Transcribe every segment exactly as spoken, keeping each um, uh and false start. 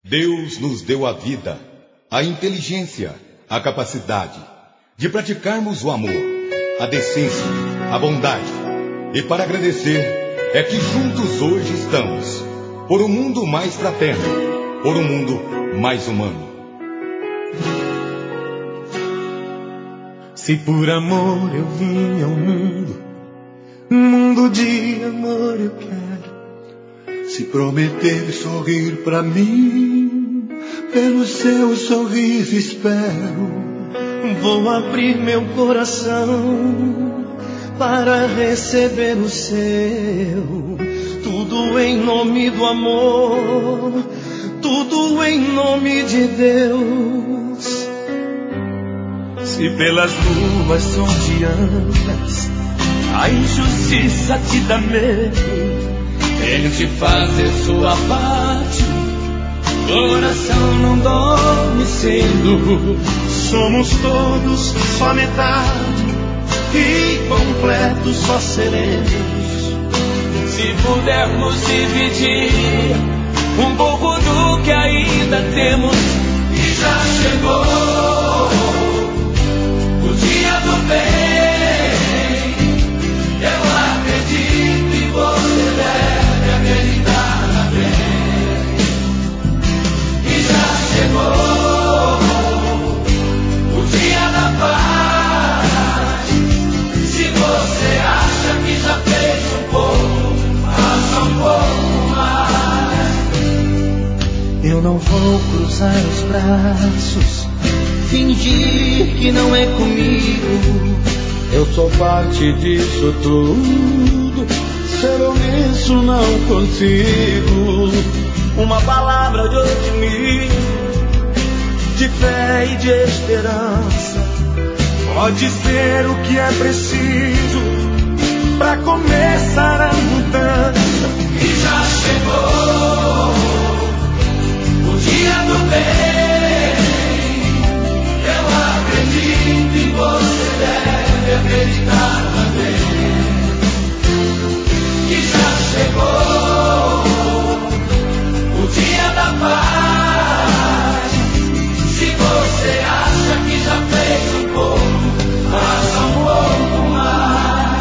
Deus nos deu a vida, a inteligência, a capacidade de praticarmos o amor, a decência, a bondade. E para agradecer é que juntos hoje estamos, por um mundo mais fraterno, por um mundo mais humano. Se por amor eu vim ao mundo, mundo de amor eu quero. Se prometer sorrir pra mim, pelo seu sorriso espero. Vou abrir meu coração para receber o seu. Tudo em nome do amor, tudo em nome de Deus. Se pelas ruas ondeantas a injustiça te dá medo, tente fazer sua parte, coração não dorme cedo. Somos todos só metade e completos só seremos se pudermos dividir um pouco do que ainda temos. E já chegou o dia do bem, eu acredito e você deve acreditar também. E já chegou o dia da paz. Se você acha que já fez um pouco, faça um pouco mais. Eu não vou cruzar os braços, fingir que não é comigo. Eu sou parte disso tudo, ser omisso não consigo. Uma palavra de otimismo, de fé e de esperança, pode ser o que é preciso pra começar a mudança. E já chegou o dia do bem, eu acredito e você deve acreditar também. E já chegou o dia da paz. Se você acha que já fez um pouco, faça um pouco mais.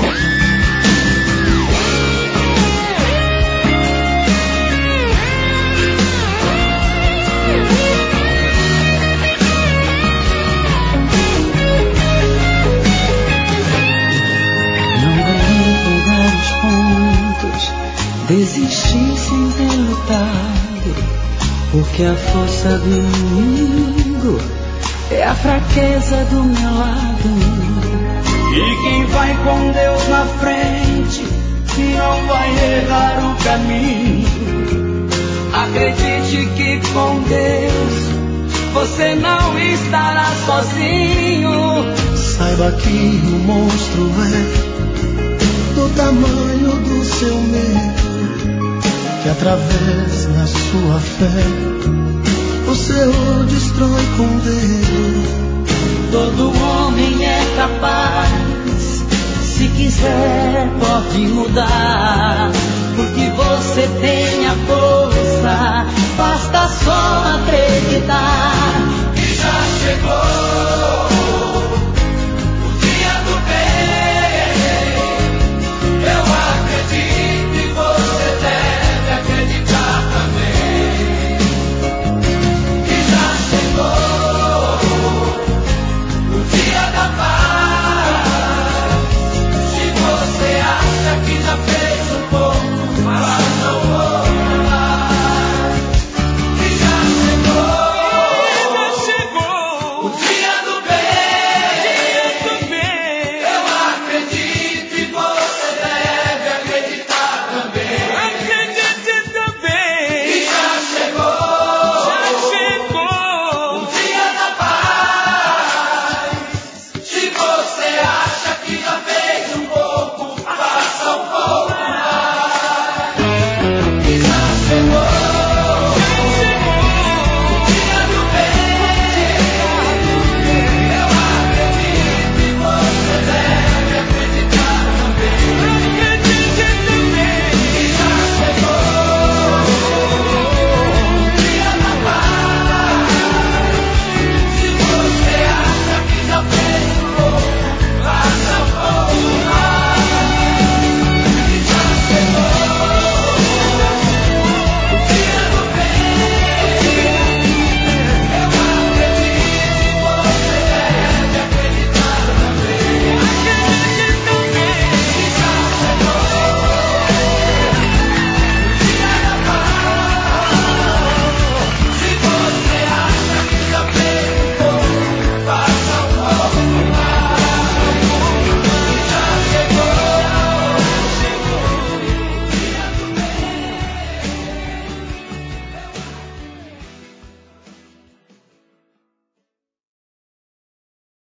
Desistir sem ter lutado, porque a força do inimigo é a fraqueza do meu lado. E quem vai com Deus na frente não vai errar o caminho. Acredite que com Deus você não estará sozinho. Saiba que o monstro é do tamanho do seu medo, que através da sua fé você o destrói com o dedo. Todo homem é capaz, se quiser pode mudar, porque você tem a força